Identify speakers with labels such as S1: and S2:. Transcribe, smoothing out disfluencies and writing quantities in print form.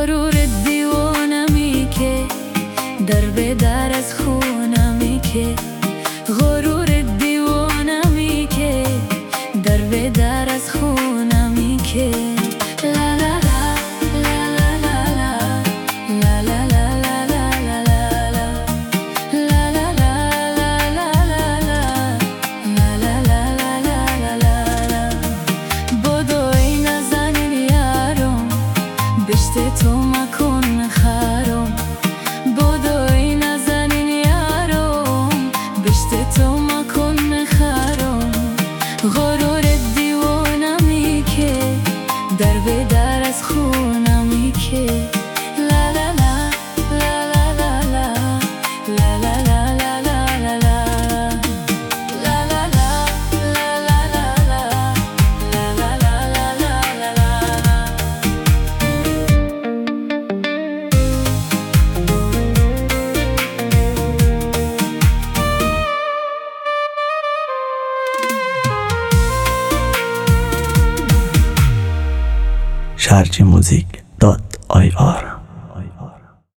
S1: غرور دیوانمی که در به در از خونمی که غرور دیوانمی که در به در از خونمی که لا لا لا لا لا لا لا لا لا لا لا بدو این نزنین یارم بشت تو مکن خرم بدو این نزنین یارم بشت تو مکن خرم غرور دیوانمی که در به در از خونمی که لا لا لا لا لا لا لا لا لا لا
S2: sharjmusic.ir